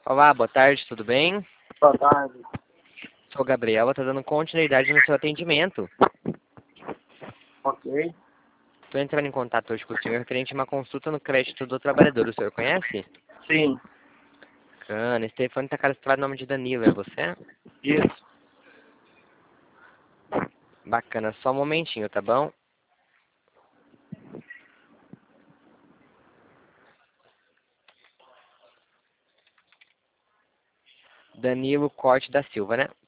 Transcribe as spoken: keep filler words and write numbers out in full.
Olá, boa tarde, tudo bem? Boa tarde. Sou o Gabriel, estou dando continuidade no seu atendimento. Ok. Estou entrando em contato hoje com o senhor referente a uma consulta no crédito do trabalhador. O senhor conhece? Sim. Bacana, esse telefone está cadastrado no nome de Danilo, é você? Isso. Bacana, só um momentinho, tá bom? Danilo Corte da Silva, né?